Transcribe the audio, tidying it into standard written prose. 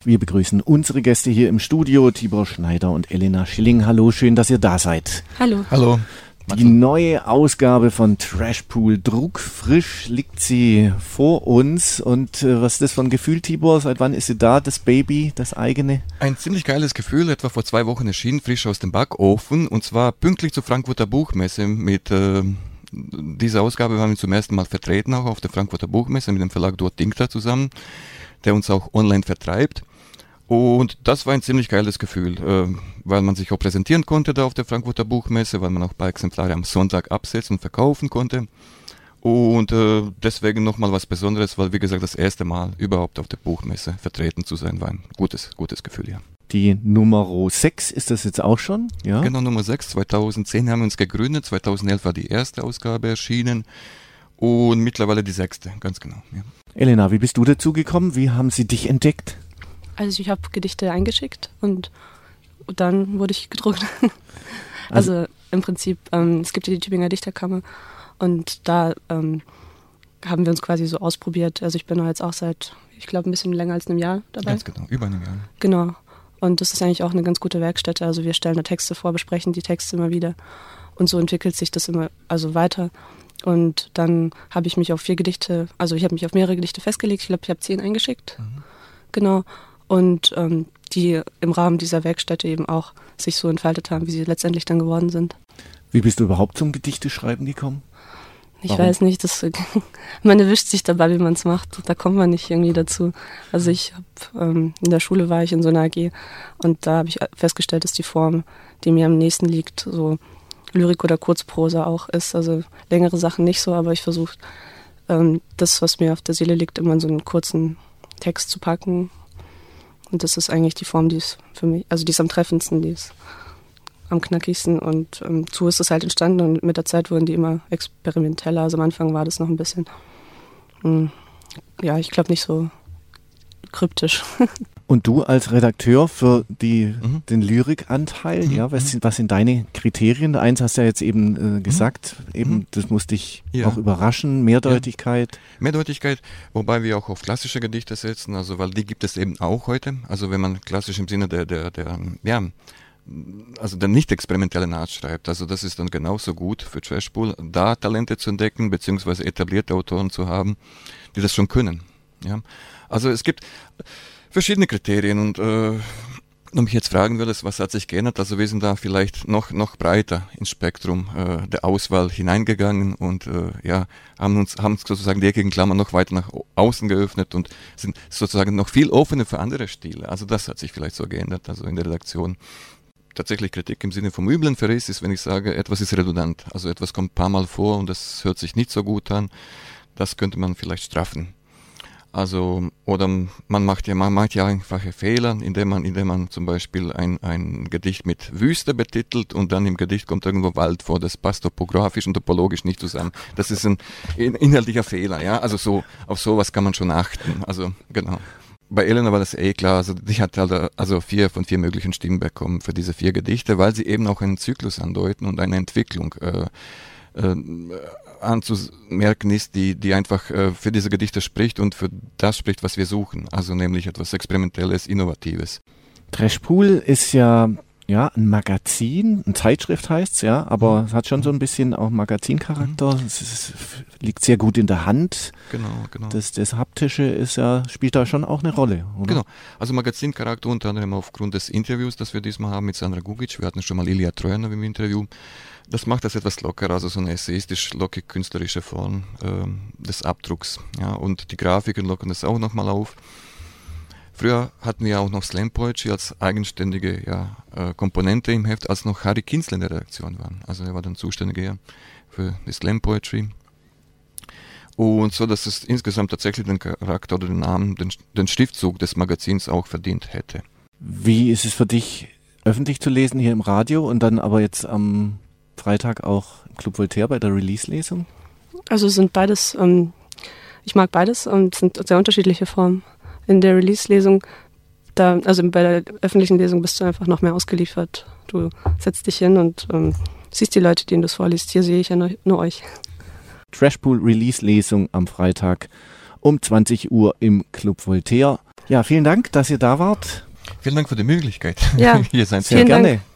Wir begrüßen unsere Gäste hier im Studio, Tibor Schneider und Elena Schilling. Hallo, schön, dass ihr da seid. Hallo. Hallo. Die neue Ausgabe von Trashpool, druckfrisch liegt sie vor uns. Und was ist das für ein Gefühl, Tibor? Seit wann ist sie da, das Baby, das eigene? Ein ziemlich geiles Gefühl, etwa vor 2 Wochen erschienen, frisch aus dem Backofen. Und zwar pünktlich zur Frankfurter Buchmesse. Mit dieser Ausgabe waren wir zum ersten Mal vertreten, auch auf der Frankfurter Buchmesse mit dem Verlag Dort Dinkter zusammen, der uns auch online vertreibt. Und das war ein ziemlich geiles Gefühl, weil man sich auch präsentieren konnte da auf der Frankfurter Buchmesse, weil man auch ein paar Exemplare am Sonntag absetzen und verkaufen konnte. Und deswegen nochmal was Besonderes, weil wie gesagt das erste Mal überhaupt auf der Buchmesse vertreten zu sein, war ein gutes Gefühl, ja. Die Nummer 6 ist das jetzt auch schon? Ja? Genau, Nummer 6, 2010 haben wir uns gegründet, 2011 war die erste Ausgabe erschienen und mittlerweile die 6., ganz genau. Ja. Elena, wie bist du dazu gekommen? Wie haben sie dich entdeckt? Also ich habe Gedichte eingeschickt und dann wurde ich gedruckt. Also im Prinzip, es gibt ja die Tübinger Dichterkammer und da haben wir uns quasi so ausprobiert. Also ich bin da jetzt auch seit, ich glaube, ein bisschen länger als einem Jahr dabei. Ganz genau, über einem Jahr. Genau. Und das ist eigentlich auch eine ganz gute Werkstätte. Also wir stellen da Texte vor, besprechen die Texte immer wieder und so entwickelt sich das immer weiter. Und dann habe ich mich auf 4 Gedichte, also ich habe mich auf mehrere Gedichte festgelegt. Ich glaube, ich habe 10 eingeschickt. Genau. Und die im Rahmen dieser Werkstätte eben auch sich so entfaltet haben, wie sie letztendlich dann geworden sind. Wie bist du überhaupt zum Gedichteschreiben gekommen? Ich weiß nicht, man erwischt sich dabei, wie man es macht. Da kommt man nicht irgendwie dazu. Also ich habe in der Schule war ich in so einer AG und da habe ich festgestellt, dass die Form, die mir am nächsten liegt, so Lyrik oder Kurzprosa auch ist. Also längere Sachen nicht so, aber ich versuche das, was mir auf der Seele liegt, immer in so einen kurzen Text zu packen. Und das ist eigentlich die Form, die ist für mich, also die ist am treffendsten, die ist am knackigsten und so ist es halt entstanden und mit der Zeit wurden die immer experimenteller. Also am Anfang war das noch ein bisschen, ich glaube nicht so kryptisch. Und du als Redakteur für den Lyrikanteil, ja, was sind deine Kriterien? Eins hast du ja jetzt eben gesagt, das musste dich auch überraschen, Mehrdeutigkeit. Ja. Mehrdeutigkeit, wobei wir auch auf klassische Gedichte setzen, also weil die gibt es eben auch heute. Also wenn man klassisch im Sinne der nicht experimentellen Art schreibt, also das ist dann genauso gut für Trashpool, da Talente zu entdecken, beziehungsweise etablierte Autoren zu haben, die das schon können. Ja? Also es gibt verschiedene Kriterien und wenn du mich jetzt fragen würdest, was hat sich geändert, also wir sind da vielleicht noch breiter ins Spektrum der Auswahl hineingegangen und haben sozusagen die eckigen Klammern noch weiter nach außen geöffnet und sind sozusagen noch viel offener für andere Stile. Also das hat sich vielleicht so geändert, also in der Redaktion. Tatsächlich Kritik im Sinne vom üblen Verriss ist, wenn ich sage, etwas ist redundant, also etwas kommt ein paar Mal vor und das hört sich nicht so gut an, das könnte man vielleicht straffen. Also, oder man macht ja einfache Fehler, indem man zum Beispiel ein Gedicht mit Wüste betitelt und dann im Gedicht kommt irgendwo Wald vor, das passt topografisch und topologisch nicht zusammen. Das ist ein inhaltlicher Fehler, ja, also auf sowas kann man schon achten, also genau. Bei Elena war das klar, also die hat halt 4 von 4 möglichen Stimmen bekommen für diese 4 Gedichte, weil sie eben auch einen Zyklus andeuten und eine Entwicklung anzumerken ist, die einfach für diese Gedichte spricht und für das spricht, was wir suchen, also nämlich etwas Experimentelles, Innovatives. Trashpool ist ja ein Magazin, eine Zeitschrift heißt's, ja, aber es hat schon so ein bisschen auch Magazincharakter. Es liegt sehr gut in der Hand. Genau. Das Haptische spielt da schon auch eine Rolle, oder? Genau. Also Magazincharakter unter anderem aufgrund des Interviews, das wir diesmal haben mit Sandra Gugic. Wir hatten schon mal Ilja Trojanow im Interview. Das macht das etwas lockerer, also so eine essayistisch lockig künstlerische Form des Abdrucks. Ja, und die Grafiken lockern das auch nochmal auf. Früher hatten wir auch noch Slam Poetry als eigenständige Komponente im Heft, als noch Harry Kinzler in der Redaktion war. Also er war dann zuständiger für die Slam Poetry. Und so, dass es insgesamt tatsächlich den Charakter oder den Namen, den Schriftzug des Magazins auch verdient hätte. Wie ist es für dich, öffentlich zu lesen hier im Radio und dann aber jetzt am Freitag auch im Club Voltaire bei der Release-Lesung? Also es sind beides, ich mag beides und es sind sehr unterschiedliche Formen. In der Release-Lesung, also bei der öffentlichen Lesung bist du einfach noch mehr ausgeliefert. Du setzt dich hin und siehst die Leute, denen du es vorliest. Hier sehe ich ja nur euch. Trashpool Release-Lesung am Freitag um 20 Uhr im Club Voltaire. Ja, vielen Dank, dass ihr da wart. Vielen Dank für die Möglichkeit, ja, hier sein zu Sehr gerne.